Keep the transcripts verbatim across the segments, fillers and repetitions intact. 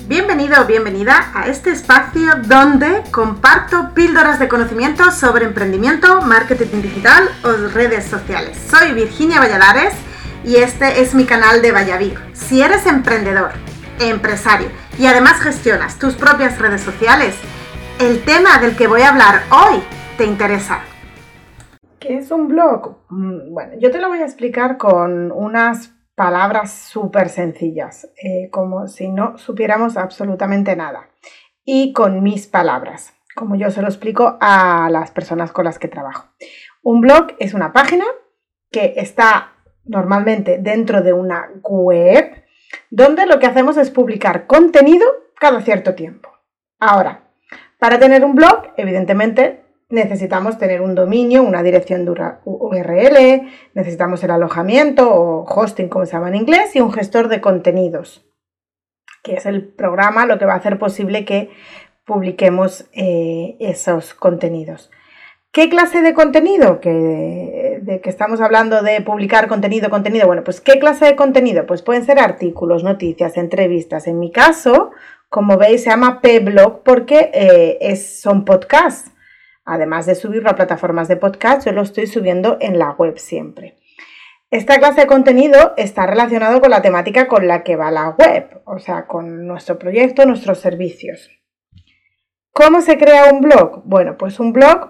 Bienvenido o bienvenida a este espacio donde comparto píldoras de conocimiento sobre emprendimiento, marketing digital o redes sociales. Soy Virginia Valladares y este es mi canal de Vallavir. Si eres emprendedor, empresario y además gestionas tus propias redes sociales, el tema del que voy a hablar hoy te interesa. ¿Qué es un blog? Bueno, yo te lo voy a explicar con unas palabras súper sencillas, eh, como si no supiéramos absolutamente nada. Y con mis palabras, como yo se lo explico a las personas con las que trabajo. Un blog es una página que está normalmente dentro de una web, donde lo que hacemos es publicar contenido cada cierto tiempo. Ahora, para tener un blog, evidentemente, necesitamos tener un dominio, una dirección de U R L, necesitamos el alojamiento o hosting, como se llama en inglés, y un gestor de contenidos, que es el programa lo que va a hacer posible que publiquemos eh, esos contenidos. ¿Qué clase de contenido? Que, de que estamos hablando de publicar contenido, contenido. Bueno, pues ¿qué clase de contenido? Pues pueden ser artículos, noticias, entrevistas. En mi caso, como veis, se llama P-Blog porque eh, es, son podcasts. Además de subirlo a plataformas de podcast, yo lo estoy subiendo en la web siempre. Esta clase de contenido está relacionado con la temática con la que va la web, o sea, con nuestro proyecto, nuestros servicios. ¿Cómo se crea un blog? Bueno, pues un blog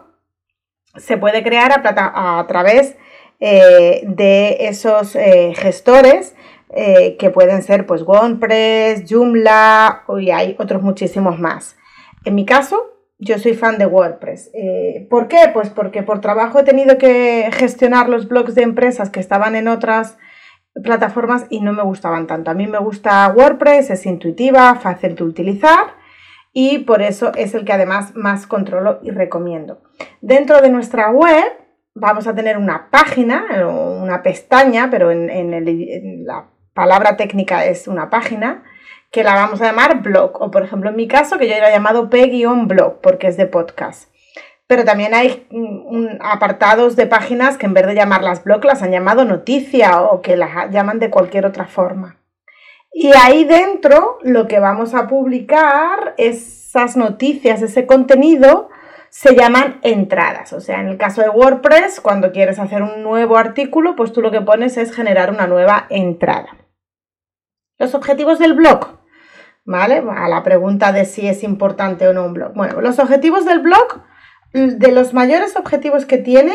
se puede crear a, plata- a través eh, de esos eh, gestores eh, que pueden ser pues WordPress, Joomla y hay otros muchísimos más. En mi caso, yo soy fan de WordPress. Eh, ¿Por qué? Pues porque por trabajo he tenido que gestionar los blogs de empresas que estaban en otras plataformas y no me gustaban tanto. A mí me gusta WordPress, es intuitiva, fácil de utilizar y por eso es el que además más controlo y recomiendo. Dentro de nuestra web vamos a tener una página, una pestaña, pero en, en, el, en la palabra técnica es una página, que la vamos a llamar blog, o por ejemplo en mi caso que yo la he llamado P-blog porque es de podcast. Pero también hay un, apartados de páginas que en vez de llamarlas blog las han llamado noticia o que las llaman de cualquier otra forma. Y ahí dentro lo que vamos a publicar, esas noticias, ese contenido, se llaman entradas. O sea, en el caso de WordPress, cuando quieres hacer un nuevo artículo, pues tú lo que pones es generar una nueva entrada. Los objetivos del blog. ¿Vale? A la pregunta de si es importante o no un blog. Bueno, los objetivos del blog, de los mayores objetivos que tiene,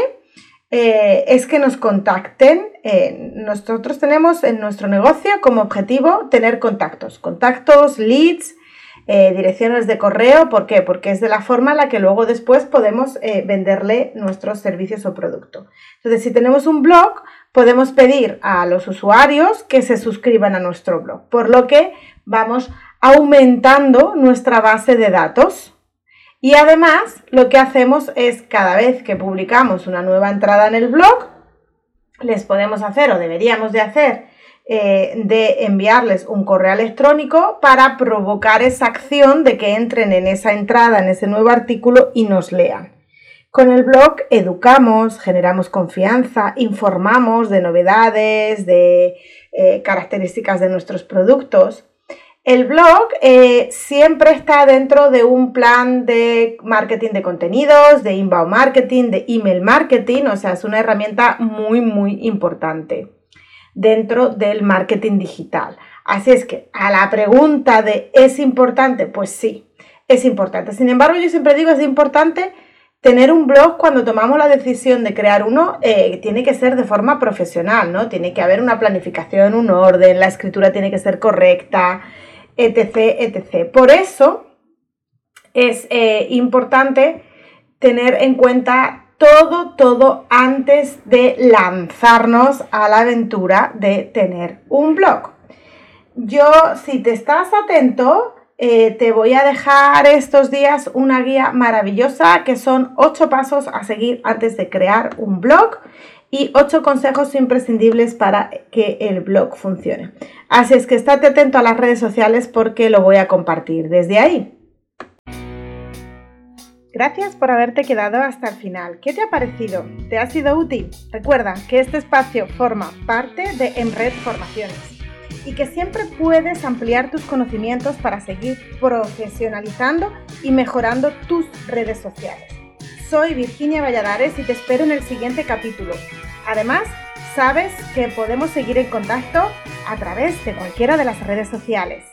eh, es que nos contacten. Eh, nosotros tenemos en nuestro negocio como objetivo tener contactos, contactos, leads, eh, direcciones de correo. ¿Por qué? Porque es de la forma en la que luego después podemos eh, venderle nuestros servicios o producto. Entonces, si tenemos un blog, podemos pedir a los usuarios que se suscriban a nuestro blog, por lo que vamos aumentando nuestra base de datos. Y además lo que hacemos es cada vez que publicamos una nueva entrada en el blog, les podemos hacer o deberíamos de hacer eh, de enviarles un correo electrónico para provocar esa acción de que entren en esa entrada, en ese nuevo artículo y nos lean. Con el blog educamos, generamos confianza, informamos de novedades, de eh, características de nuestros productos. El blog eh, siempre está dentro de un plan de marketing de contenidos, de inbound marketing, de email marketing, o sea, es una herramienta muy, muy importante dentro del marketing digital. Así es que a la pregunta de ¿es importante? Pues sí, es importante. Sin embargo, yo siempre digo es importante tener un blog cuando tomamos la decisión de crear uno, eh, tiene que ser de forma profesional, ¿no? Tiene que haber una planificación, un orden, la escritura tiene que ser correcta, etc, etcétera. Por eso es eh, importante tener en cuenta todo, todo antes de lanzarnos a la aventura de tener un blog. Yo, si te estás atento, eh, te voy a dejar estos días una guía maravillosa que son ocho pasos a seguir antes de crear un blog y ocho consejos imprescindibles para que el blog funcione. Así es que estate atento a las redes sociales porque lo voy a compartir desde ahí. Gracias por haberte quedado hasta el final. ¿Qué te ha parecido? ¿Te ha sido útil? Recuerda que este espacio forma parte de Emred Formaciones. y que siempre puedes ampliar tus conocimientos para seguir profesionalizando y mejorando tus redes sociales. Soy Virginia Valladares y te espero en el siguiente capítulo. Además, sabes que podemos seguir en contacto a través de cualquiera de las redes sociales.